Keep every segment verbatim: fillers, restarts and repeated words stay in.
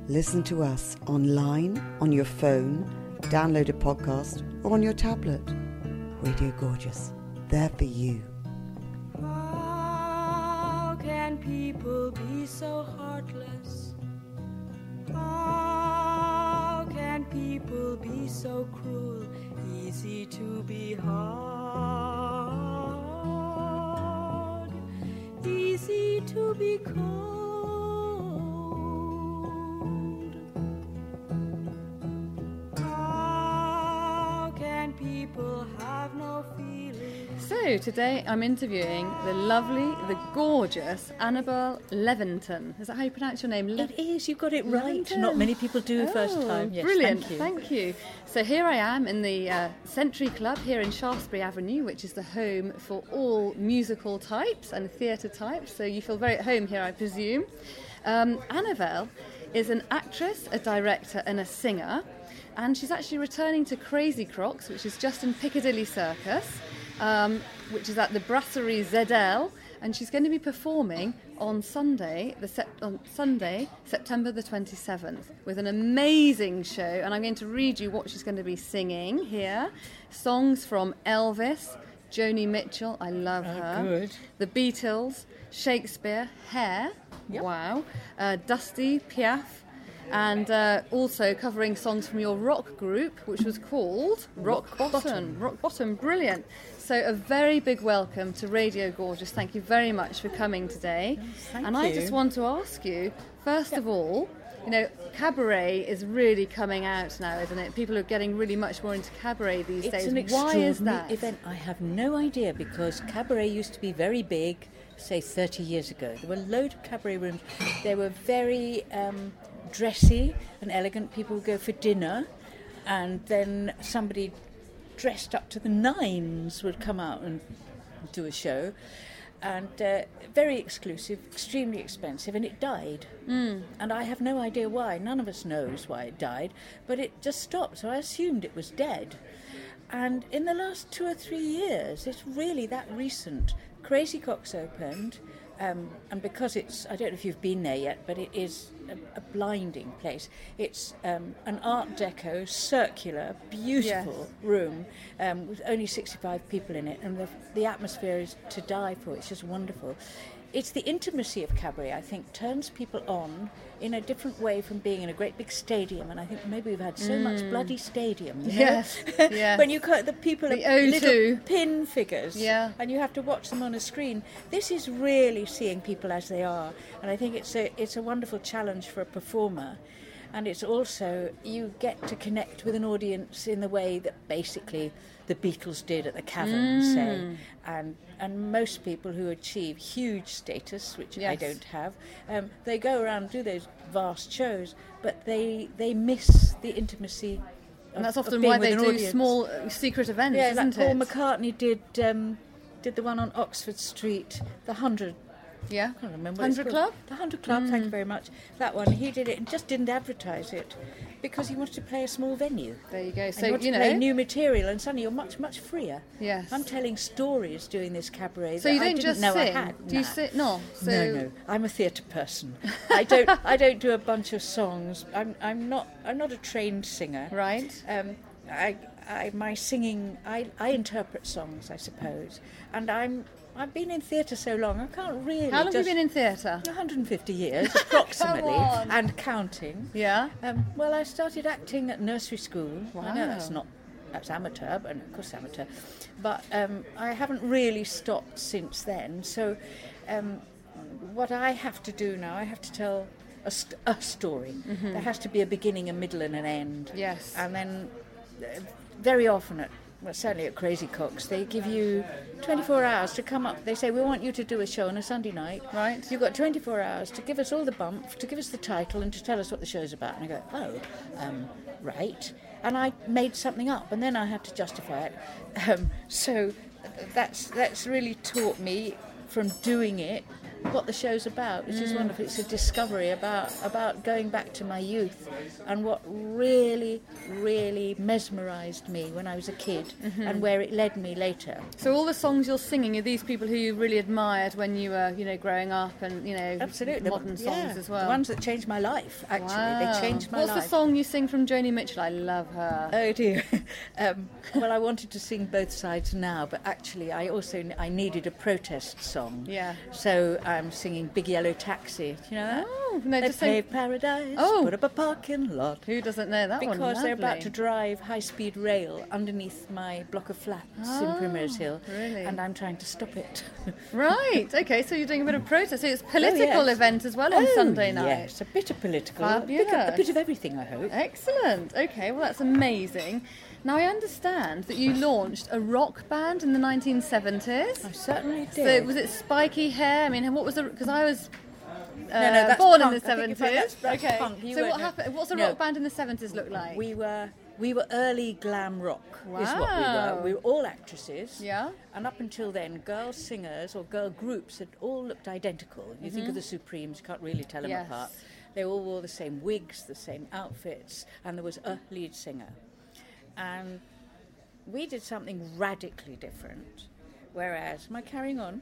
Listen to us online, on your phone, download a podcast, or on your tablet. Radio Gorgeous, there for you. How can people be so heartless? How can people be so cruel? Easy to be hard, easy to be cold. How can people have no feelings? So today I'm interviewing the lovely, the gorgeous Annabel Levington. Is that how you pronounce your name? Le- It is, you got it right. Levington. Not many people do Oh, first time. Yes, brilliant, thank you. thank you. So here I am in the uh, Century Club here in Shaftesbury Avenue, which is the home for all musical types and theatre types. So you feel very at home here, I presume. Um, Annabel is an actress, a director and a singer. And she's actually returning to Crazy Crocs, which is just in Piccadilly Circus, um, which is at the Brasserie Z L, and she's going to be performing on Sunday, the sep- on Sunday, September the twenty-seventh, with an amazing show. And I'm going to read you what she's going to be singing here: songs from Elvis, Joni Mitchell, I love Oh, her, good. the Beatles, Shakespeare, Hair, Yep. wow, uh, Dusty, Piaf. And uh, also covering songs from your rock group, which was called Rock, Rock Bottom. Bottom. Rock Bottom, brilliant. So a very big welcome to Radio Gorgeous. Thank you very much for coming today. Thank and I you. just want to ask you, first of all, you know, cabaret is really coming out now, isn't it? People are getting really much more into cabaret these It's days. an Why extraordinary is that? event. I have no idea, because cabaret used to be very big, say thirty years ago. There were a load of cabaret rooms. They were very um, dressy and elegant. People would go for dinner, and then somebody dressed up to the nines would come out and do a show. And uh, very exclusive, extremely expensive, and it died. Mm. And I have no idea why. None of us knows why it died, but it just stopped. So I assumed it was dead. And in the last two or three years, it's really that recent. Crazy Coq's opened, um, and because it's, I don't know if you've been there yet, but it is a, a blinding place. It's um, an Art Deco, circular, beautiful Yes. room um, with only sixty-five people in it, and the, the atmosphere is to die for. It's just wonderful. It's the intimacy of cabaret, I think, turns people on in a different way from being in a great big stadium. And I think maybe we've had so much bloody stadium. You know? Yes, yes. When you cut the people The are O two. little pin figures, Yeah. and you have to watch them on a screen. This is really seeing people as they are, and I think it's a it's a wonderful challenge for a performer. And it's also, you get to connect with an audience in the way that basically the Beatles did at the Cavern, Mm. say. And and most people who achieve huge status, which I Yes. don't have, um, they go around and do those vast shows, but they they miss the intimacy of, and that's of often being why with they an do audience. small uh, secret events, Yeah, isn't like Paul it? McCartney did um, did the one on Oxford Street, the Hundred. Yeah. I can't remember what it's Hundred called. Club? The Hundred Club, thank you very much. That one, he did it and just didn't advertise it because he wanted to play a small venue. There you go. And So, you want you to know. play new material, and suddenly you're much, much freer. Yes. I'm telling stories doing this cabaret So that you I don't didn't just know sing? I had. Do you Nah. sit? No. So No, no. I'm a theatre person. I don't. I don't do a bunch of songs. I'm. I'm not. I'm not a trained singer. Right. Um, I, I, my singing, I, I interpret songs, I suppose, and I'm, I've been in theatre so long, I can't really. How long have you just, been in theatre? one hundred fifty years, approximately, on. and counting. Yeah. Um, well, I started acting at nursery school. I know Wow. that's not, that's amateur, but of course amateur, but um, I haven't really stopped since then. So, um, what I have to do now, I have to tell a, st- a story. There has to be a beginning, a middle, and an end. Yes. And then, uh, very often at well, certainly at Crazy Coq's, they give you twenty-four hours to come up. They say, we want you to do a show on a Sunday night. Right. You've got twenty-four hours to give us all the bump, to give us the title, and to tell us what the show's about. And I go, oh, um, right. And I made something up, and then I had to justify it. Um, so that's that's really taught me from doing it what the show's about, which is wonderful. It's a discovery about about going back to my youth and what really, really mesmerised me when I was a kid, mm-hmm. and where it led me later. So all the songs you're singing are these people who you really admired when you were, you know, growing up, and you know, absolutely modern the, songs yeah, as well. The ones that changed my life. Actually, wow. they changed my What's life. What's the song you sing from Joni Mitchell? I love her. Oh dear. um, well, I wanted to sing both sides now, but actually, I also I needed a protest song. Yeah. So I'm singing Big Yellow Taxi. Do you know that? Oh, no, they just sing... paved paradise, oh. put up a parking lot. Who doesn't know that because one? Because they're about Lovely. to drive high-speed rail underneath my block of flats oh, in Primrose Hill, really? and I'm trying to stop it. Right. Okay. So you're doing a bit of protest. So it's a political oh, yes. event as well on oh, Sunday night. Yes, a bit of political, a bit of, Fabulous. a bit of everything, I hope. Excellent. Okay. Well, that's amazing. Now I understand that you launched a rock band in the nineteen seventies. I certainly did. So was it spiky hair? I mean, what was the? Because I was. Uh, no, no, that's born punk. in the I think seventies. that's, that's okay. punk. You So what weren't, no. happened? What's a No. rock band in the seventies look like? We were we were early glam rock. Wow. Is what we were. We were all actresses. Yeah. And up until then, girl singers or girl groups had all looked identical. You mm-hmm. think of the Supremes, you can't really tell them yes. apart. They all wore the same wigs, the same outfits, and there was a lead singer. And we did something radically different. Whereas, am I carrying on?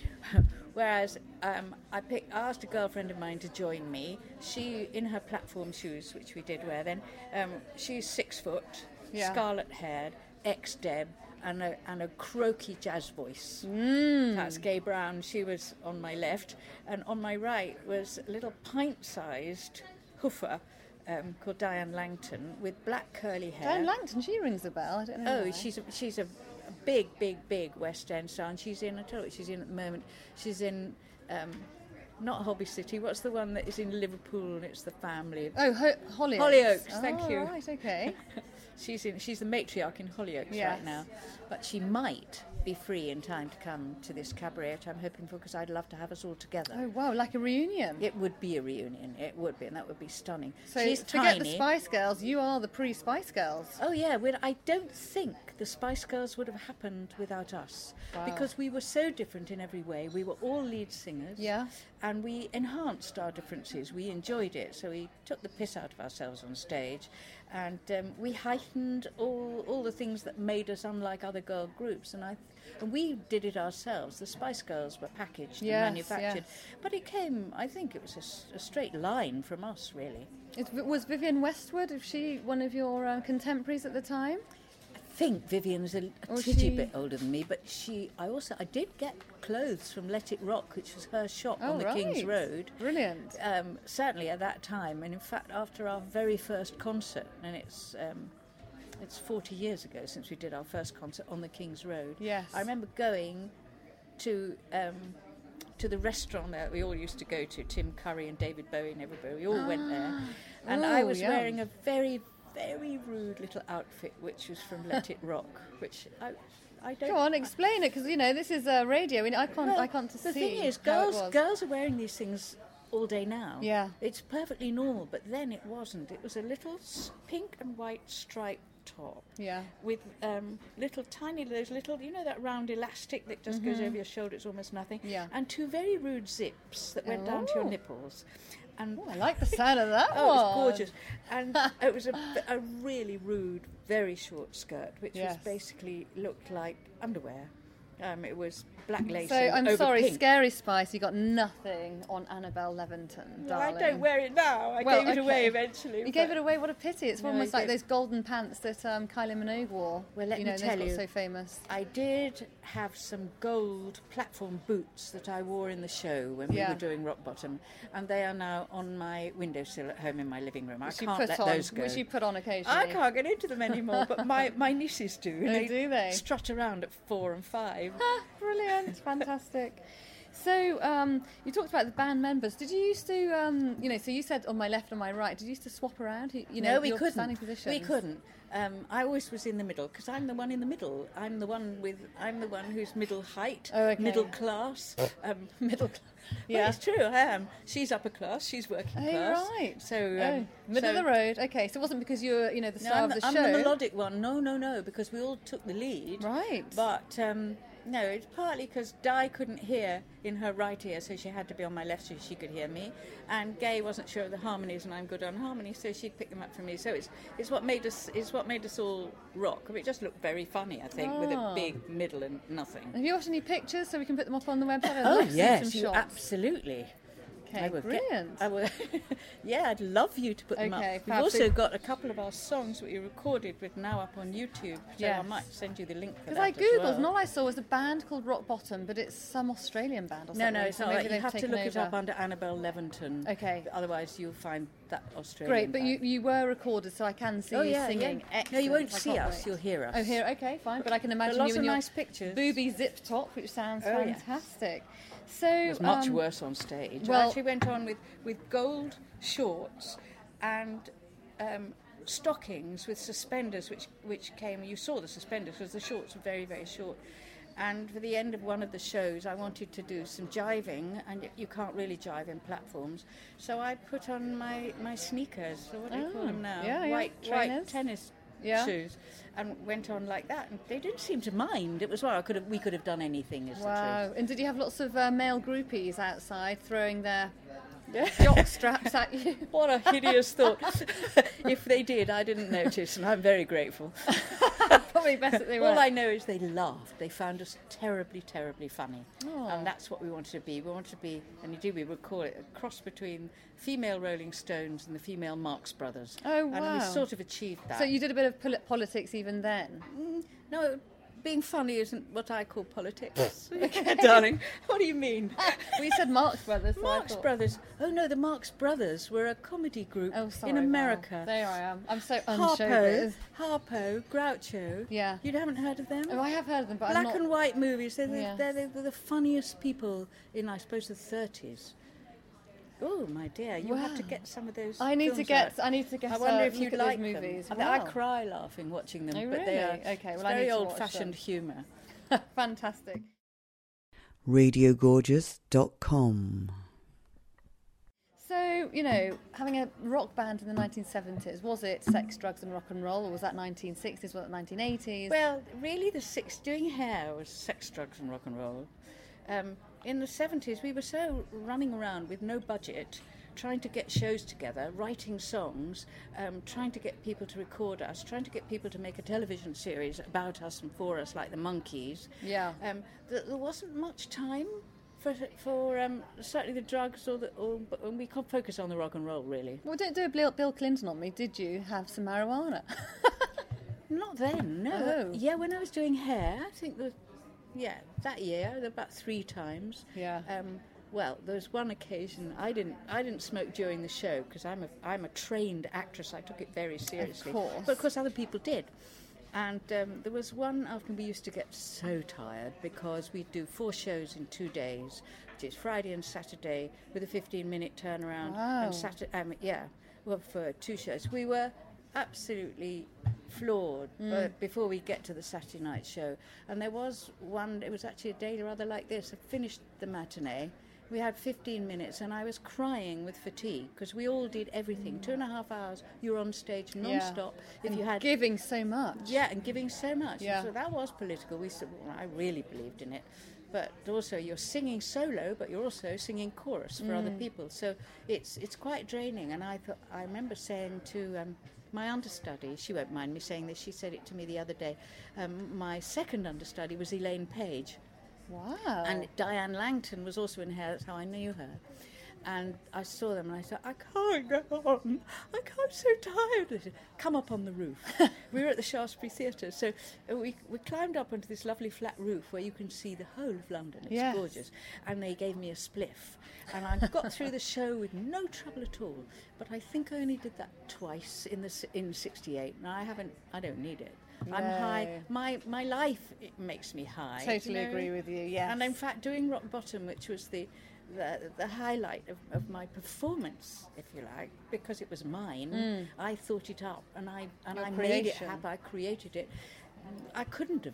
Whereas um, I, picked, I asked a girlfriend of mine to join me. She, in her platform shoes, which we did wear then, um, she's six foot, yeah. scarlet haired, ex-Deb, and a, and a croaky jazz voice. Mm. That's Gay Brown. She was on my left, and on my right was a little pint-sized hoofer um, called Diane Langton with black curly hair. Diane Langton, she rings a bell. I don't know. Oh, why. she's a, she's a big, big, big West End star, and she's in. I tell you what she's in at the moment. She's in. Um, Not Hobby City. What's the one that is in Liverpool and it's the family? Oh, Ho- Hollyoaks. Hollyoaks, thank oh, you. Right, okay. she's in. She's the matriarch in Hollyoaks yes. right now, but she might be free in time to come to this cabaret, which I'm hoping for, because I'd love to have us all together. Oh wow, like a reunion. It would be a reunion. It would be, and that would be stunning. So she's forget tiny. the Spice Girls. You are the pre-Spice Girls. Oh yeah, we'd, I don't think the Spice Girls would have happened without us, wow. because we were so different in every way. We were all lead singers, yeah, and we enhanced our differences. We enjoyed it, so we took the piss out of ourselves on stage, and um, we heightened all all the things that made us unlike other girl groups. And I, and we did it ourselves. The Spice Girls were packaged yes, and manufactured, yes. but but it came. I think it was a, a straight line from us, really. It, was Vivienne Westwood? Was she one of your uh, contemporaries at the time? I think Vivian's a, a Or titty she... bit older than me, but she. I also I did get clothes from Let It Rock, which was her shop oh, on the right. King's Road. Brilliant. Um, certainly at that time, and in fact after our very first concert, and it's um, it's forty years ago since we did our first concert on the King's Road. Yes. I remember going to um, to the restaurant that we all used to go to. Tim Curry and David Bowie and everybody. We all ah. went there, and Ooh, I was yum. wearing a very very rude little outfit, which was from Let It Rock, which I, I don't. Go on, explain it, because you know this is uh, radio. I, mean, I can't, Well, I can't see. the thing is, how it girls, was. girls are wearing these things all day now. Yeah. It's perfectly normal, but then it wasn't. It was a little s- pink and white striped top. Yeah. With um, little tiny, those little, you know, that round elastic that just Mm-hmm. goes over your shoulder. It's almost nothing. Yeah. And two very rude zips that went down to your Oh. nipples. And Oh, I like the sound of that oh, it was one. gorgeous. And it was a, a really rude, very short skirt, which Yes. was basically looked like underwear. Um, it was black lace. So I'm over sorry, pink. Scary Spice, you got nothing on Annabelle Leventon, Well, I darling. don't wear it now. I Well, gave it okay. away eventually. You gave it away. What a pity! It's No, almost I like did. those golden pants that um, Kylie Minogue wore. Well, let you me know, tell those got you. so famous. I did have some gold platform boots that I wore in the show when Yeah. we were doing Rock Bottom, and they are now on my windowsill at home in my living room. I Which you can't put let on, those go. Which you put on occasionally. I can't get into them anymore, but my, my nieces do. and Oh, do they? strut around at four and five. Ah, brilliant, fantastic. So um, you talked about the band members. Did you used to, um, you know, so you said on my left and my right. Did you used to swap around? You, you know, no, we your couldn't. standing positions? We couldn't. Um, I always was in the middle because I'm the one in the middle. I'm the one with. I'm the one who's middle height, Oh, okay. middle class, um, middle. Cl- Yeah. Well, it's true. I am. She's upper class. She's working Oh, class. right. So Oh, um, middle so of the road. Okay, so it wasn't because you were, you know, the No, star I'm, of the I'm show. the melodic one. No, no, no, because we all took the lead. Right. But um, No, it's partly because Di couldn't hear in her right ear, so she had to be on my left so she could hear me. And Gay wasn't sure of the harmonies, and I'm good on harmony, so she'd pick them up for me. So it's it's what made us it's what made us all rock. I mean, it just looked very funny, I think, Oh. with a big middle and nothing. Have you got any pictures so we can put them up on the website? I'd Oh love to see yes, some you, shots. absolutely. Okay, I will get- brilliant. I will, yeah, I'd love you to put them Okay, up. We've fab. also So- got a couple of our songs that we recorded with now up on YouTube, so I Yes. might send you the link for Because that I as googled, well. and all I saw was a band called Rock Bottom, but it's some Australian band or No, something. no, it's so not. maybe You they've have to taken look it over. up under Annabelle Leventon. Okay. Otherwise, you'll find that Australian. Great, but you, band. you were recorded, so I can see Oh, you yeah, singing. yeah. Excellent. No, you won't I see can't us, wait. you'll hear us. Oh, here, okay, fine. But I can imagine lots you in of your nice pictures. booby zip top, which sounds Oh, yeah. fantastic. So It was much um, worse on stage. well- I actually went on with, with gold shorts and um, stockings with suspenders, which which came. You saw the suspenders because the shorts were very very short. And for the end of one of the shows, I wanted to do some jiving, and y- you can't really jive in platforms. So I put on my, my sneakers. So what do you call Oh, them now? yeah, yeah, White trainers. white tennis Yeah. shoes, and went on like that. And they didn't seem to mind. It was well, I could have we could have done anything. Is the truth. Wow. And did you have lots of uh, male groupies outside throwing their jock straps at you? What a hideous thought. If they did, I didn't notice, and I'm very grateful. Probably best that they were. All I know is they laughed. They found us terribly, terribly funny. Oh. And that's what we wanted to be. We wanted to be, and indeed we would call it, a cross between female Rolling Stones and the female Marx Brothers. Oh, And we wow. sort of achieved that. So you did a bit of pol- politics even then? No, being funny isn't what I call politics. Okay, darling. What do you mean? We said Marx Brothers. So I Marx thought- Brothers. Oh no, the Marx Brothers were a comedy group Oh, sorry. in wow. America. There I am. I'm so Harpo, unshowbiz. Harpo, Groucho. Yeah. You haven't heard of them? Oh, I have heard of them, but I'm Black not... and white movies. They're the, Yes. they're, the, they're the funniest people in, I suppose, the thirties. Oh, my dear, you have to Wow. get some of those. I need to films get. out. I need to get. I wonder uh, if look you'd at like those them. movies. I, mean, I Wow. cry laughing watching them, Oh, but they are really? Okay, well, it's I very need to watch old-fashioned them. humour. Fantastic. radio gorgeous dot com. So, you know, having a rock band in the nineteen seventies, was it sex, drugs and rock and roll, or was that nineteen sixties, was it nineteen eighties? Well, really, the six doing hair was sex, drugs, and rock and roll. Um, in the seventies, we were so running around with no budget, trying to get shows together, writing songs, um, trying to get people to record us, trying to get people to make a television series about us and for us, like the Monkees. Yeah. Um, th- there wasn't much time for for um, certainly the drugs, or the, or but we can't focus on the rock and roll really. Well, don't do a Bill, Bill Clinton on me, did you have some marijuana? Not then, no. Oh. Yeah, when I was doing hair, I think the yeah that year about three times. Yeah. Um, well, there was one occasion I didn't I didn't smoke during the show because I'm a I'm a trained actress. I took it very seriously. course. But of course other people did. And um, there was one after we used to get so tired because we'd do four shows in two days, which is Friday and Saturday with a fifteen minute turnaround. Wow. And Saturday, um, yeah, well, for two shows. We were absolutely floored uh, before we get to the Saturday night show. And there was one, it was actually a day rather like this. I finished the matinee. We had fifteen minutes and I was crying with fatigue because we all did everything. Two and a half hours, you were on stage non-stop. If And you had giving so much. yeah, and giving so much. Yeah. So that was political. We said, well, I really believed in it. But also, you're singing solo, but you're also singing chorus for other people. So it's it's quite draining. And I thought, I remember saying to um, my understudy, she won't mind me saying this. She said it to me the other day. Um, my second understudy was Elaine Page. Wow. And Diane Langton was also in hair, that's how I knew her. And I saw them and I said, I can't go on. I can't, I'm so tired. They said, come up on the roof. We were at the Shaftesbury Theatre, so uh, we, we climbed up onto this lovely flat roof where you can see the whole of London. It's Yes. gorgeous. And they gave me a spliff. And I got through the show with no trouble at all. But I think I only did that twice in the s- in sixty-eight. And I haven't, I don't need it. I'm high. No. My my life it makes me high. Totally you know? agree with you, yes. And in fact, doing Rock Bottom, which was the the, the highlight of, of my performance, if you like, because it was mine, I thought it up and I and Your I made it creation. happen. I created it. I couldn't have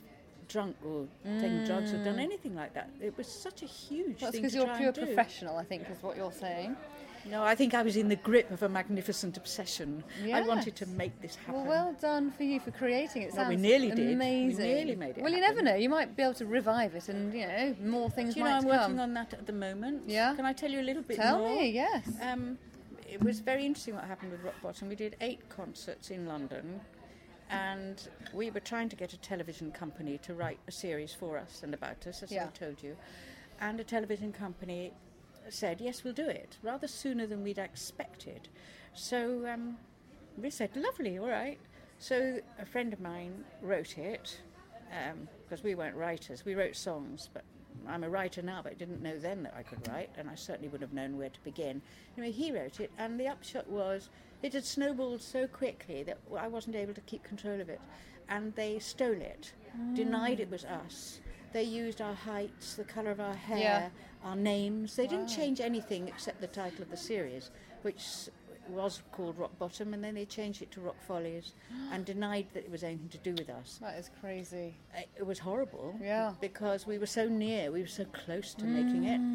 drunk or mm. taken drugs or done anything like that. It was such a huge That's thing because to you're try pure and do. professional, I think, is what you're saying. No, I think I was in the grip of a magnificent obsession. Yes. I wanted to make this happen. Well, well done for you for creating it. Well, Sounds we nearly did. amazing. We nearly made it Well, you happen. never know. You might be able to revive it, and you know more things Do you might know, I'm come. working on that at the moment. Yeah. Can I tell you a little bit Tell more? me, yes. Um, it was very interesting what happened with Rock Bottom. We did eight concerts in London, and we were trying to get a television company to write a series for us and about us, as Yeah. I told you. And a television company said, yes, we'll do it, rather sooner than we'd expected. So um, we said, lovely, all right. So a friend of mine wrote it, because um, we weren't writers. We wrote songs, but I'm a writer now, but I didn't know then that I could write, and I certainly would have known where to begin. Anyway, he wrote it, and the upshot was it had snowballed so quickly that I wasn't able to keep control of it. And they stole it, mm. denied it was us. They used our heights, the colour of our hair, Yeah. our names. They Wow. didn't change anything except the title of the series, which was called Rock Bottom, and then they changed it to Rock Follies and denied that it was anything to do with us. That is crazy. It, it was horrible, Yeah. because we were so near, we were so close to making it.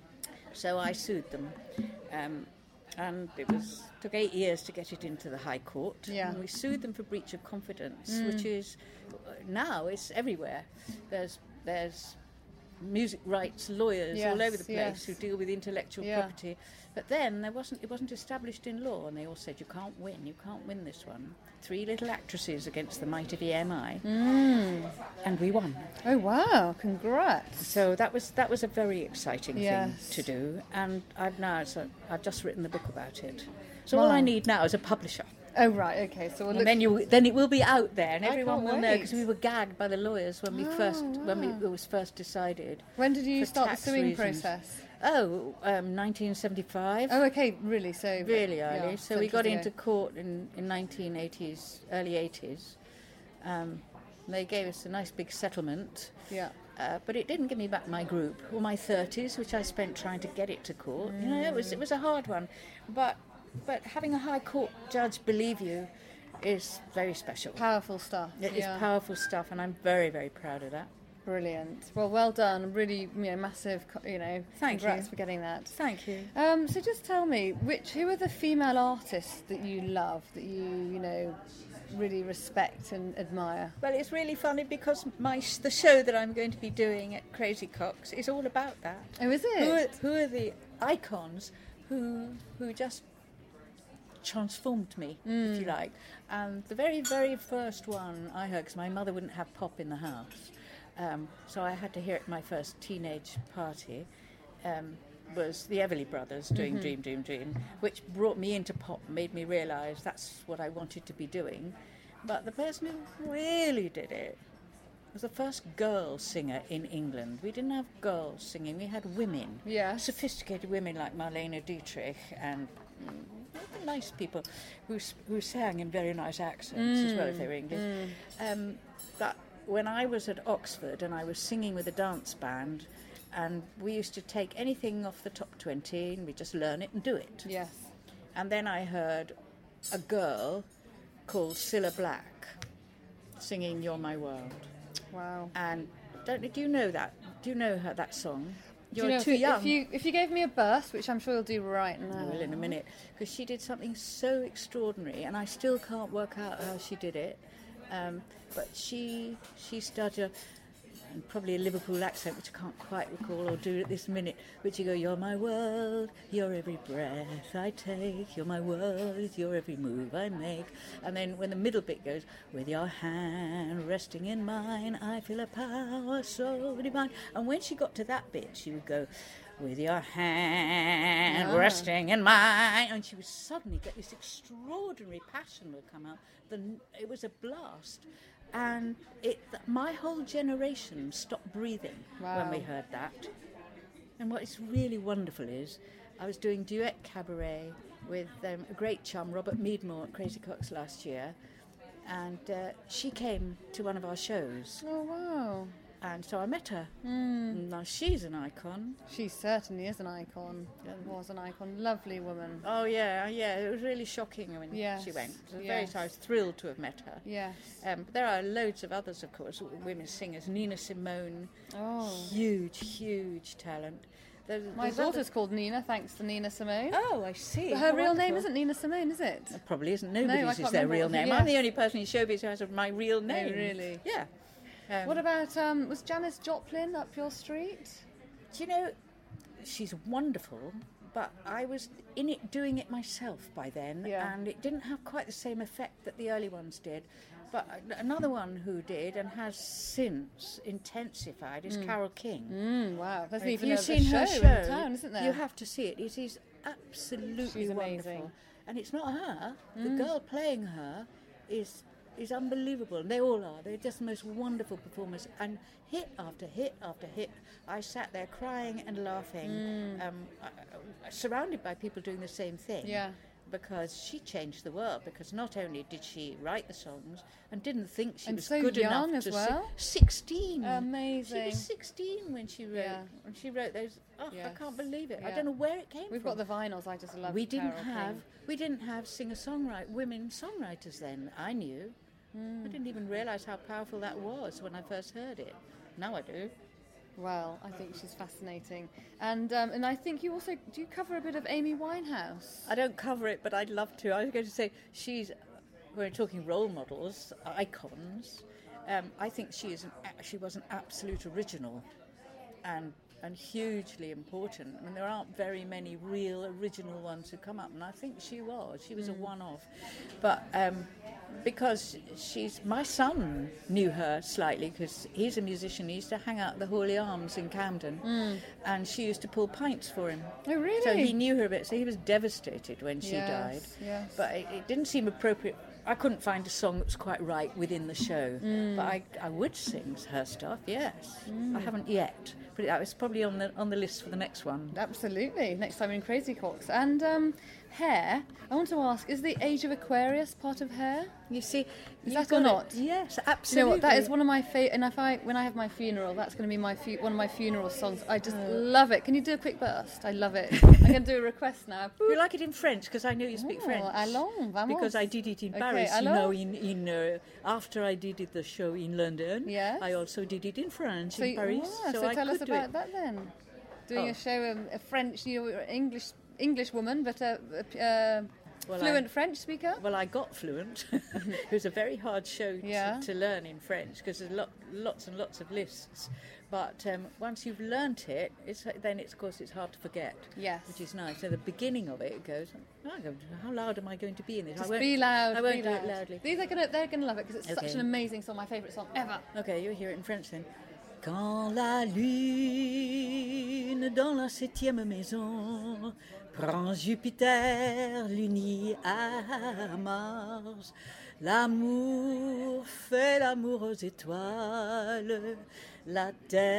So I sued them, um, and it was took eight years to get it into the High Court. Yeah. And we sued them for breach of confidence, which is now it's everywhere. There's there's music rights lawyers Yes, all over the place yes. who deal with intellectual Yeah. property. But then there wasn't it wasn't established in law, and they all said you can't win, you can't win this one. Three little actresses against the might of E M I, Mm. and we won. Oh wow! Congrats. So that was that was a very exciting Yes. thing to do, and I've now so I've just written the book about it. So all Wow. I need now is a publisher, Oh right. Okay. So we'll and look. then you then it will be out there, and I everyone can't will know, wait. because we were gagged by the lawyers when we Oh, first when we, wow. it was first decided. When did you for start the tax suing reasons. process? Oh, um, nineteen seventy-five. Oh, okay. Really? So Really yeah, early. So we got centuries into ago. court in, in nineteen eighties, early eighties. Um, they gave us a nice big settlement. Yeah. Uh, but it didn't give me back my group or my thirties, which I spent trying to get it to court. You know, it was it was a hard one, but but having a high court judge believe you is very special. Powerful stuff. It yeah. is powerful stuff, and I'm very very proud of that. Brilliant. Well, well done. Really, you know, massive. co- You know, Thank congrats you. for getting that. Thank you. Um, so just tell me, which who are the female artists that you love, that you you know really respect and admire? Well, it's really funny because my sh- the show that I'm going to be doing at Crazy Cox is all about that. Oh, is Who are, it? who are the icons who who just transformed me, if you like? And the very, very first one I heard, because my mother wouldn't have pop in the house, um, so I had to hear it at my first teenage party, um, was the Everly Brothers doing Dream, Dream, Dream, which brought me into pop, made me realise that's what I wanted to be doing. But the person who really did it was the first girl singer in England. We didn't have girls singing, we had women. Yes. Sophisticated women like Marlene Dietrich and mm, nice people who s- who sang in very nice accents as well, if they were English. Um, but when I was at Oxford and I was singing with a dance band, and we used to take anything off the top twenty and we just learn it and do it. Yes. And then I heard a girl called Cilla Black singing "You're My World." Wow. And don't do you know that? Do you know her that song? Do You're you know, too if, young. If you if you gave me a burst, which I'm sure you'll do right I now. will in a minute, because she did something so extraordinary, and I still can't work out how she did it. Um, but she she started, and probably a Liverpool accent, which I can't quite recall or do at this minute, but you go, "You're my world, you're every breath I take, you're my world, you're every move I make." And then when the middle bit goes, "With your hand resting in mine, I feel a power so divine." And when she got to that bit, she would go, "With your hand Ah. resting in mine," and she would suddenly get this extraordinary passion would come out. The, it was a blast. And it, my whole generation stopped breathing when we Wow. heard that. And what is really wonderful is, I was doing duet cabaret with um, a great chum, Robert Meadmore, at Crazy Cox last year, and uh, she came to one of our shows. Oh wow. And so I met her. Mm. Now she's an icon. She certainly is an icon. Was an icon. Lovely woman. Oh yeah, yeah. It was really shocking when Yes, she went. It was yes. very, I was thrilled to have met her. Yes. Um, but there are loads of others, of course, women singers. Nina Simone, Oh. huge, huge talent. There's, My there's daughter's other- cause Nina, thanks to Nina Simone. Oh, I see. But her How real name wonderful. isn't Nina Simone, is it? It probably isn't. No, I Nobody's can't is their remember real what- name. yes. I'm the only person in showbiz who has my real name. really? Yeah. Um, What about, um, was Janis Joplin up your street? Do you know, she's wonderful, but I was in it doing it myself by then, Yeah. and it didn't have quite the same effect that the early ones did. But another one who did and has since intensified is Carole King. Mm, wow. There's If even you've a, seen a show her in show, town, isn't there? you have to see it. It is absolutely She's wonderful. amazing. And it's not her. Mm. The girl playing her is is unbelievable. And they all are. They're just the most wonderful performers. And hit after hit after hit. I sat there crying and laughing, um, uh, uh, surrounded by people doing the same thing. Yeah. Because she changed the world. Because not only did she write the songs and didn't think she And was so good young enough as to well. sing. Sixteen. She Amazing. was sixteen when she wrote. Yeah. When she wrote those. Oh, I Yes. can't believe it. I Yeah. don't know where it came We've from. got the vinyls, I just love we didn't Carole have. King. We didn't have singer-songwriter women songwriters then. I knew. Hmm. I didn't even realise how powerful that was when I first heard it. Now I do. Well, I think she's fascinating. And um, and I think you also, do you cover a bit of Amy Winehouse? I don't cover it, but I'd love to. I was going to say she's. We're talking role models, icons. Um, I think she is an. a- She was an absolute original, and and hugely important. I mean, there aren't very many real original ones who come up, and I think she was. She was a one-off, but um, because she's my son knew her slightly because he's a musician. He used to hang out at the Hawley Arms in Camden, and she used to pull pints for him. Oh, really? So he knew her a bit. So he was devastated when she Yes, died. yes. But it, it didn't seem appropriate. I couldn't find a song that was quite right within the show. Mm. But I, I would sing her stuff, yes. I haven't yet. But that was probably on the on the list for the next one. Absolutely. Next time in Crazy Cox. And um, hair, I want to ask, is the age of Aquarius part of hair? You see, Is you've that or got it. not? Yes, Do you absolutely. know what? That is one of my favorite. And if I, when I have my funeral, that's going to be my fu- one of my funeral songs. I just love it. Can you do a quick burst? I love it. I'm going to do a request now. You like it in French because I know you speak Oh, French. allons, vamos. Because I did it in Okay, Paris. You allons. know, in in uh, after I did it the show in London. Yes. I also did it in France So, in you- Paris. ah, so I tell could us do about it. that then. Doing Oh. a show, um, a French, you know, English English woman, but a, a, a Well, fluent I- French speaker. Well, I got fluent. It was a very hard show to, Yeah. to learn in French because there's lot, lots and lots of lists. But um, once you've learnt it, it's, then it's, of course it's hard to forget. Yes. Which is nice. So the beginning of it, it goes, oh, I go, how loud am I going to be in this? Just I won't, be loud. I won't be do loud. it loudly. These are gonna, they're gonna love it because it's such Okay. an amazing song, my favourite song ever. Okay, you'll hear it in French then. Quand la lune dans la septième maison prend Jupiter l'unit à Mars, l'amour fait l'amour aux étoiles, la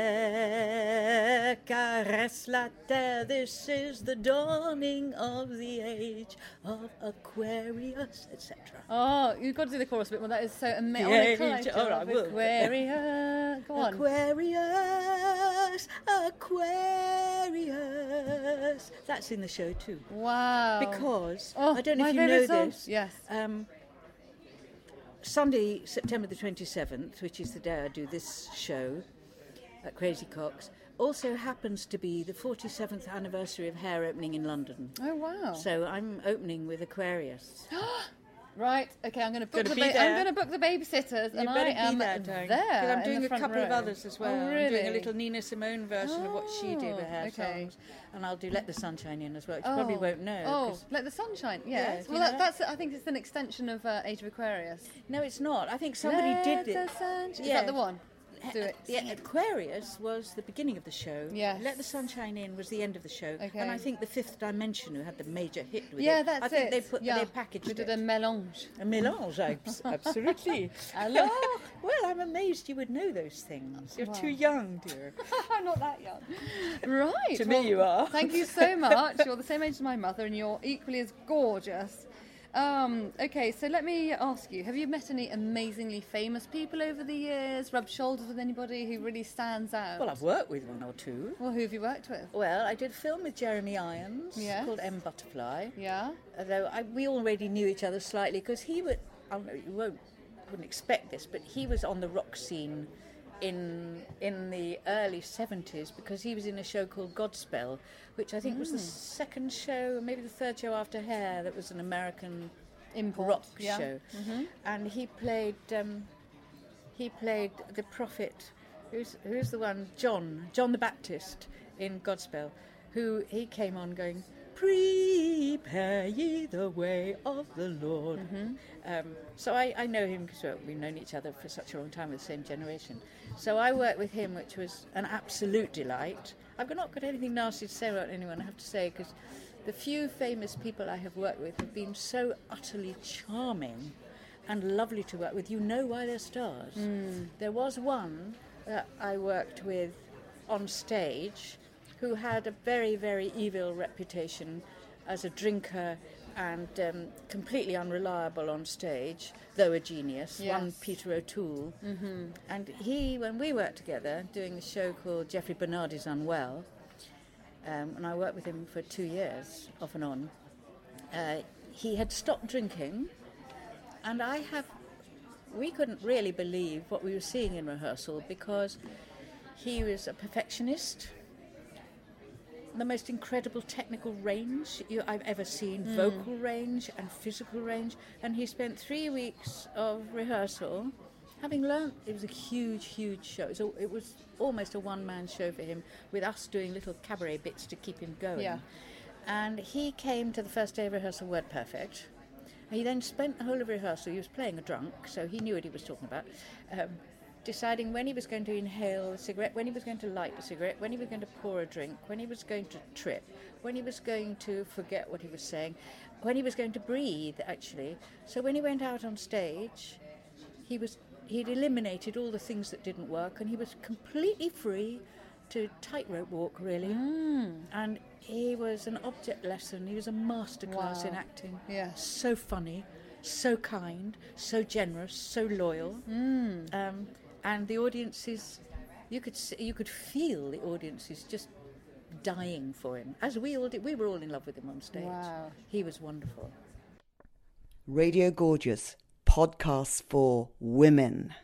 terre caresse la terre. This is the dawning of the age of Aquarius, et cetera. Oh, you've got to do the chorus a bit more. That is so amazing. Yeah, Oh, you- all right, I will. Aquarius. Go on. Aquarius, Aquarius. That's in the show too. Wow. Because Oh, I don't know my if you know favourite song. this. Yes. Um, Sunday, September the twenty-seventh, which is the day I do this show at Crazy Cox, also happens to be the forty-seventh anniversary of Hair opening in London. Oh wow. So I'm opening with Aquarius. Right. Okay. I'm going to book Gotta the. be Ba- I'm there. going to book the babysitters, You and better I am be there, there. darling. Because I'm in doing the a front couple of row. others as well. Oh, I'm really? doing a little Nina Simone version of what she did with her Oh, okay. songs, and I'll do Let the Sunshine In as well. Which you probably won't know. Oh, 'cause- Let the Sunshine. Yeah, Yes. do well, you know that, that? that's. I think it's an extension of uh, Age of Aquarius. No, it's not. I think somebody Let did the it. sunshine- Is Yeah. that the one? Do it. Yeah, Aquarius was the beginning of the show. Yes. Let the Sunshine In was the end of the show. Okay. And I think the Fifth Dimension, who had the major hit with Yeah, it. that's I think it. they put yeah. they packaged We it. did a mélange. A mélange, abs- absolutely. Alors? Well, I'm amazed you would know those things. You're Wow. too young, dear. I'm not that young. Right. To me you are. Thank you so much. You're the same age as my mother and you're equally as gorgeous. Um, okay, so let me ask you, have you met any amazingly famous people over the years? Rubbed shoulders with anybody who really stands out? Well, I've worked with one or two. Well, who have you worked with? Well, I did a film with Jeremy Irons Yes. called M Butterfly. Yeah? Although I, we already knew each other slightly because he would, I don't know, you won't, wouldn't expect this, but he was on the rock scene in in the early seventies because he was in a show called Godspell, which I think mm. was the second show, maybe the third show after Hair, that was an American Import, rock yeah. show. Mm-hmm. And he played um, he played the prophet, who's who's the one, John, John the Baptist in Godspell, who he came on going, "Prepare ye the way of the Lord." Mm-hmm. Um, so I, I know him because well, we've known each other for such a long time, with the same generation. So I worked with him, which was an absolute delight. I've not got anything nasty to say about anyone, I have to say, because the few famous people I have worked with have been so utterly charming and lovely to work with. You know why they're stars. Mm. There was one that I worked with on stage who had a very, very evil reputation as a drinker and um, completely unreliable on stage, though a genius, yes. one Peter O'Toole. Mm-hmm. And he, when we worked together, doing a show called Geoffrey Bernard is Unwell, um, and I worked with him for two years, off and on, uh, he had stopped drinking, and I have, we couldn't really believe what we were seeing in rehearsal because he was a perfectionist, the most incredible technical range you, I've ever seen, mm. vocal range and physical range. And he spent three weeks of rehearsal, having learnt, it was a huge, huge show. It was, a, it was almost a one-man show for him, with us doing little cabaret bits to keep him going. Yeah. And he came to the first day of rehearsal word perfect. He then spent the whole of rehearsal, he was playing a drunk, so he knew what he was talking about, um, deciding when he was going to inhale a cigarette, when he was going to light a cigarette, when he was going to pour a drink, when he was going to trip, when he was going to forget what he was saying, when he was going to breathe, actually. So when he went out on stage, he was he'd eliminated all the things that didn't work, and he was completely free to tightrope walk, really. Mm. And he was an object lesson. He was a masterclass wow. in acting. Yes. So funny, so kind, so generous, so loyal. Mm. Um, and the audiences, you could see, you could feel the audiences just dying for him, as we all did. We were all in love with him on stage. Wow. He was wonderful. Radio Gorgeous, podcasts for women.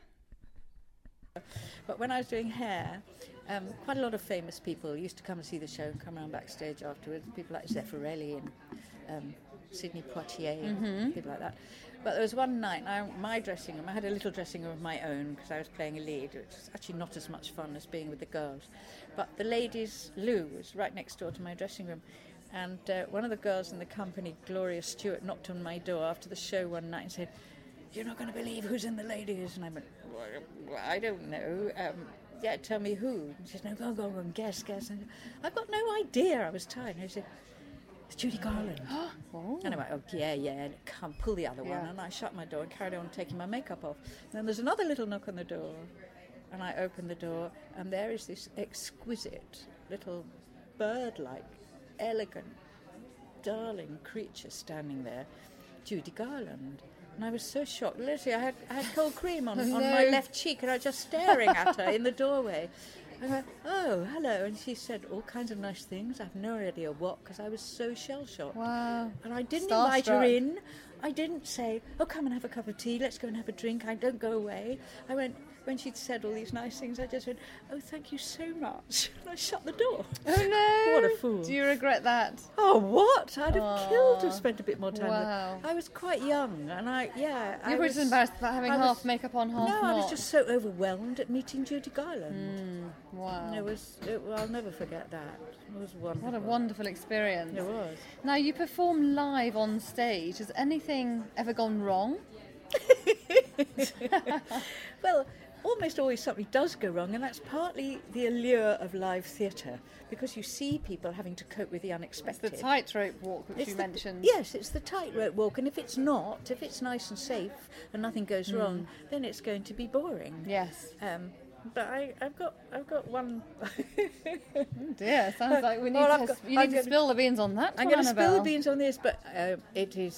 But when I was doing Hair, um, quite a lot of famous people used to come and see the show and come around backstage afterwards. People like Zeffirelli and um, Sidney Poitier and mm-hmm. people like that. But there was one night, I, my dressing room, I had a little dressing room of my own because I was playing a lead, which was actually not as much fun as being with the girls. But the ladies' loo was right next door to my dressing room. And uh, one of the girls in the company, Gloria Stewart, knocked on my door after the show one night and said, "You're not going to believe who's in the ladies." And I went, well, I don't know. Um, yeah, tell me who. And she said, no, go, go, go, and guess, guess. And I've got no idea. I was tired. And I said, it's Judy Garland. Oh. And I went, oh, yeah, yeah, come, pull the other yeah. one. And I shut my door and carried on taking my makeup off. And then there's another little knock on the door. And I opened the door, and there is this exquisite little bird-like, elegant, darling creature standing there, Judy Garland. And I was so shocked. Literally, I had, I had cold cream on, oh, on no. my left cheek, and I was just staring at her in the doorway. I went, oh, hello. And she said all kinds of nice things. I have no idea what, because I was so shell-shocked. Wow. And I didn't Starstruck. invite her in. I didn't say, oh, come and have a cup of tea. Let's go and have a drink. I don't go away. I went, when she'd said all these nice things, I just went, oh, thank you so much. And I shut the door. Oh, no. What a fool. Do you regret that? Oh, what? I'd have Aww. killed to have spent a bit more time wow. with her. I was quite young, and I, yeah. You I were was just embarrassed about having I half was, makeup on, half no, not. I was just so overwhelmed at meeting Judy Garland. Mm, wow. It was, it, well, I'll never forget that. It was wonderful. What a wonderful experience. It was. Now, you perform live on stage. Has anything ever gone wrong? Well, almost always something does go wrong, and that's partly the allure of live theatre, because you see people having to cope with the unexpected. It's the tightrope walk which It's you the, mentioned. Yes, it's the tightrope walk, and if it's not, if it's nice and safe and nothing goes mm. wrong, then it's going to be boring. Yes. Um, but I, I've got, I've got one. Oh dear, sounds like we need well, to, got, you need I'm to gonna, spill the beans on that. I'm going to spill the beans on this, but uh, it is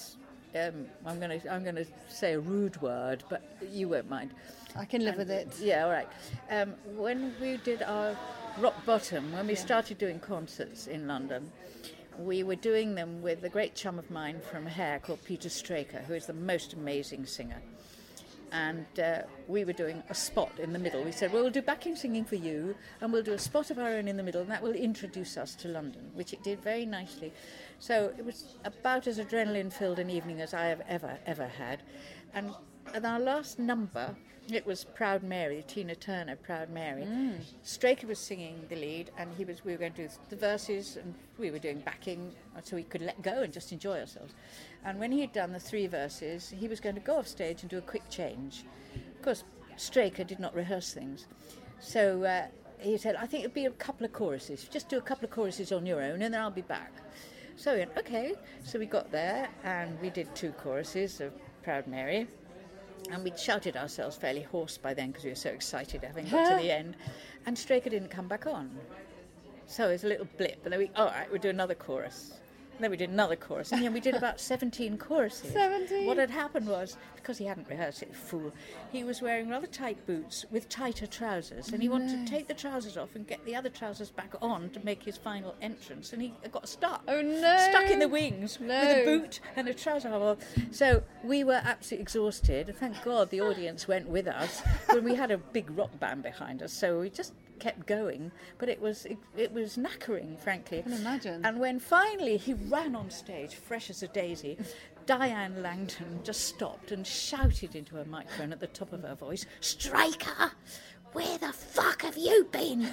Um, I'm going to I'm going to say a rude word, but you won't mind. I can live And- with it. Yeah, all right. Um, when we did our Rock Bottom, when we started doing concerts in London, we were doing them with a great chum of mine from Hair called Peter Straker, who is the most amazing singer. And uh, we were doing a spot in the middle. We said, well, we'll do backing singing for you, and we'll do a spot of our own in the middle, and that will introduce us to London, which it did very nicely. So it was about as adrenaline-filled an evening as I have ever, ever had. And at our last number, it was Proud Mary, Tina Turner, Proud Mary. Mm. Straker was singing the lead, and he was. we were going to do the verses, and we were doing backing, so we could let go and just enjoy ourselves. And when he had done the three verses, he was going to go off stage and do a quick change. Of course, Straker did not rehearse things. So uh, he said, I think it'd be a couple of choruses. Just do a couple of choruses on your own, and then I'll be back. So we went, okay. So we got there, and we did two choruses of Proud Mary. And we'd shouted ourselves fairly hoarse by then because we were so excited having got to the end. And Straker didn't come back on. So it was a little blip. And then we, all right, we'll do another chorus. And then we did another chorus. And then we did about seventeen choruses. seventeen? What had happened was, because he hadn't rehearsed it, fool, he was wearing rather tight boots with tighter trousers. And he wanted to take the trousers off and get the other trousers back on to make his final entrance. And he got stuck. Oh, no. Stuck in the wings No. with a boot and a trouser hole. So we were absolutely exhausted. Thank God the audience went with us when we had a big rock band behind us. So we just kept going, but it was it, it was knackering, frankly. I can imagine. And when finally he ran on stage, fresh as a daisy, Diane Langton just stopped and shouted into her microphone at the top of her voice, Straker, where the fuck have you been?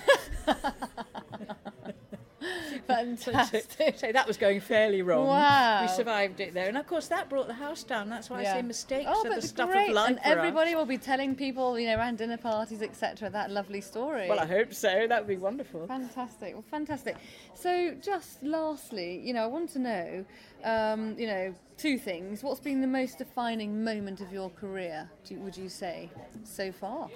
Fantastic. So that was going fairly wrong. Wow. We survived it there. And of course that brought the house down. That's why Yeah. I say mistakes oh, are the but stuff great. of life And for everybody us. will be telling people, you know, around dinner parties, et cetera, that lovely story. Well, I hope so. That would be wonderful. Fantastic. Well, fantastic. So, just lastly, you know, I want to know, um, you know, two things. What's been the most defining moment of your career, do, would you say, so far?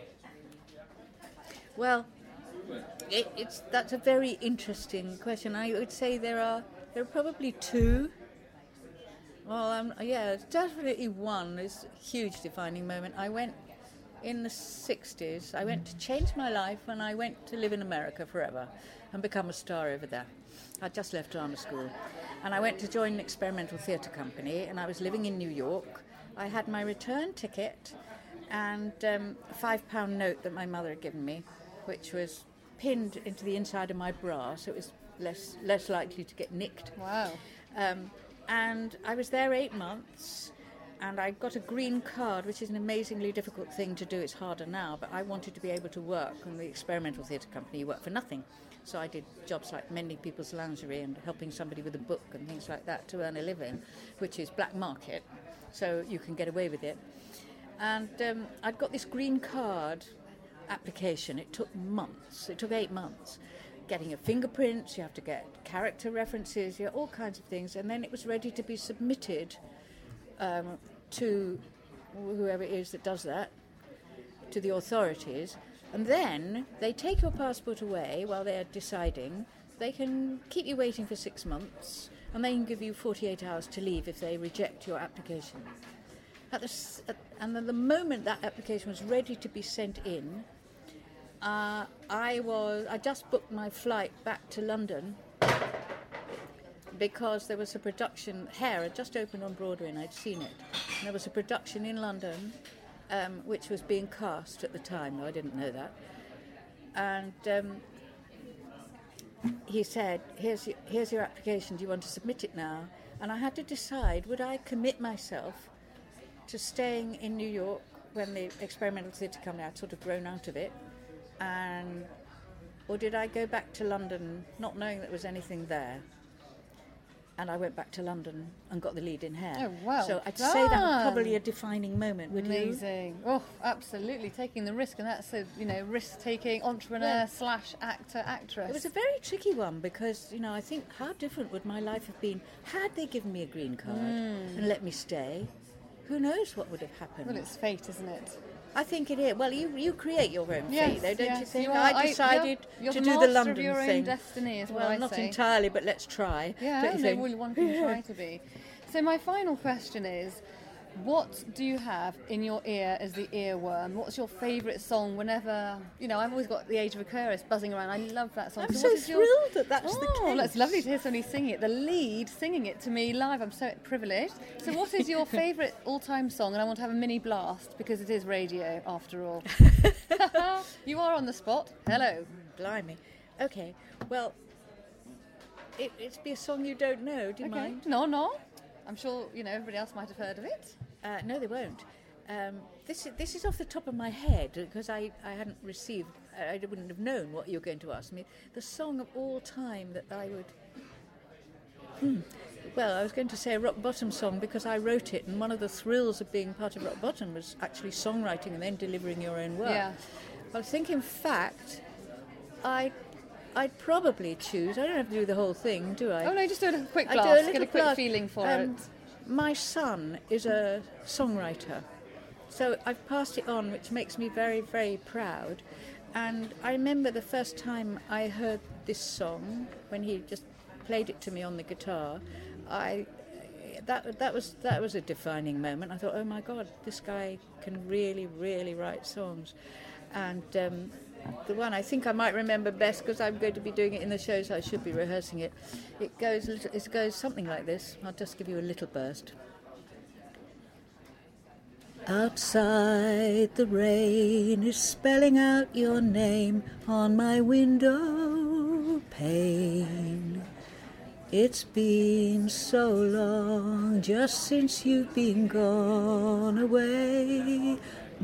Well, it, it's that's a very interesting question. I would say there are there are probably two. Well, um, yeah, definitely one is a huge defining moment. I went in the sixties. I went to change my life, and I went to live in America forever and become a star over there. I just left drama school, and I went to join an experimental theatre company, and I was living in New York. I had my return ticket and um, a five pound note that my mother had given me, which was pinned into the inside of my bra, so it was less less likely to get nicked. Wow. Um, and I was there eight months, and I got a green card, which is an amazingly difficult thing to do. It's harder now, but I wanted to be able to work in the experimental theatre company. You work for nothing. So I did jobs like mending people's lingerie and helping somebody with a book and things like that to earn a living, which is black market, so you can get away with it. And um, I'd got this green card application. It took months. It took eight months. Getting your fingerprints, you have to get character references, you know, all kinds of things. And then it was ready to be submitted um, to whoever it is that does that, to the authorities. And then they take your passport away while they're deciding. They can keep you waiting for six months, and they can give you forty-eight hours to leave if they reject your application. At the, at, and then the moment that application was ready to be sent in, uh, I was I just booked my flight back to London because there was a production. Hair had just opened on Broadway, and I'd seen it. And there was a production in London, um, which was being cast at the time. Though I didn't know that. And um, he said, "Here's your, here's your application. Do you want to submit it now?" And I had to decide: would I commit myself to staying in New York when the experimental theatre company, I'd sort of grown out of it, and or did I go back to London not knowing there was anything there? And I went back to London and got the lead in Hair. Oh, well So I'd done. say that was probably a defining moment, would you? Amazing. Oh, absolutely. Taking the risk, and that's a, you know, risk-taking entrepreneur Yeah. slash actor, actress. It was a very tricky one because, you know, I think how different would my life have been had they given me a green card Mm. and let me stay? Who knows what would have happened? Well, it's fate, isn't it? I think it is. Well, you you create your own Yes, fate, though, don't yes, you think? you are. I I- decided you're- you're to the do the master of London your own thing. destiny, is what well, I not say. entirely, but let's try. Yeah, don't you no, think? well, one can try to be. So my final question is, what do you have in your ear as the earworm? What's your favourite song whenever, you know, I've always got The Age of Aquarius buzzing around. I love that song. I'm so so what is thrilled your... that that's oh, the case. That's lovely to hear somebody singing it. The lead singing it to me live. I'm so privileged. So what is your favourite all-time song? And I want to have a mini blast because it is radio after all. You are on the spot. Hello. Blimey. Okay, well, it, it's be a song you don't know, do you Okay. mind? No, no. I'm sure, you know, everybody else might have heard of it. Uh, no, they won't. Um, this, is, this is off the top of my head because I, I hadn't received, I wouldn't have known what you were going to ask me. The song of all time that I would... Hmm. Well, I was going to say a Rock Bottom song because I wrote it, and one of the thrills of being part of Rock Bottom was actually songwriting and then delivering your own work. Yeah. But I think, in fact, I... I'd probably choose... I don't have to do the whole thing, do I? Oh, no, just do a quick I blast, do a get little a quick blast. feeling for Um, it. My son is a songwriter, so I've passed it on, which makes me very, very proud. And I remember the first time I heard this song, when he just played it to me on the guitar, I... That that was that was a defining moment. I thought, oh my God, this guy can really, really write songs. And um, the one I think I might remember best, because I'm going to be doing it in the show, so I should be rehearsing it. It goes, it goes something like this. I'll just give you a little burst. Outside, the rain is spelling out your name on my window pane. It's been so long, just since you've been gone away.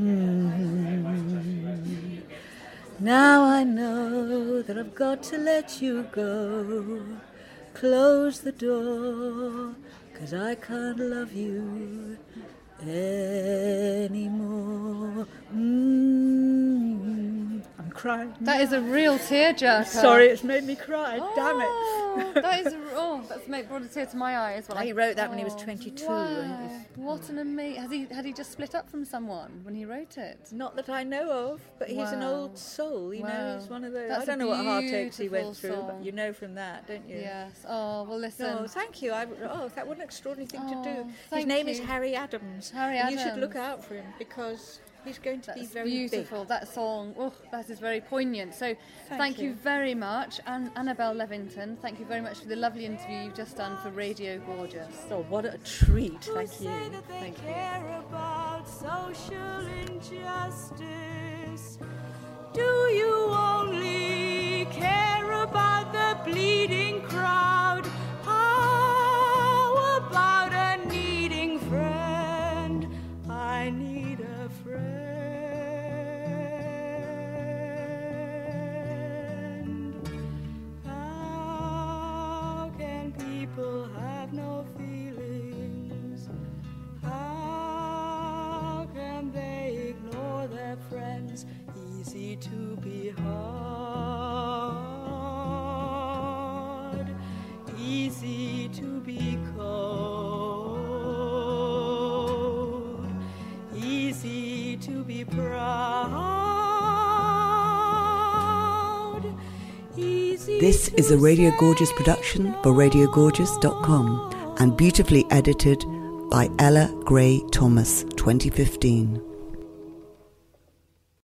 Mm-hmm. Now I know that I've got to let you go. Close the door, 'cause I can't love you anymore. Mm. I'm crying. That is a real tearjerker. Sorry, it's made me cry. Oh, Damn it. that is a, oh, that's made, brought a tear to my eye as well. He wrote that when he was Oh, twenty-two. Wow. And it was, What an amazing... Has he, had he just split up from someone when he wrote it? not that I know of, but he's an Wow. old soul, you know. Wow. He's one of those. That's I don't a know what heartaches he went beautiful through, but song. you know from that, don't you? Yes. Oh, well, listen. No, thank you. I, oh, that what an extraordinary thing Oh, to do. His thank name is you. Harry Adams. Harry and you should look Adams. out for him because he's going to That's be very beautiful. That song, oh, that is very poignant. So Thank thank, you. you. very much. And Annabelle Levington, thank you very much for the lovely interview you've just done for Radio Gorgeous. big. Oh, what a treat. Who Thank say you. that they Thank you. care about social injustice? Do you only care about the bleeding crowd? How about a needing friend? I need a friend. How can people have no feelings? How can they ignore their friends? Easy to be hard, easy to be cold, easy to be proud, easy. This to is a Radio say Gorgeous production for radio gorgeous dot com and beautifully edited by Ella Gray Thomas, twenty fifteen.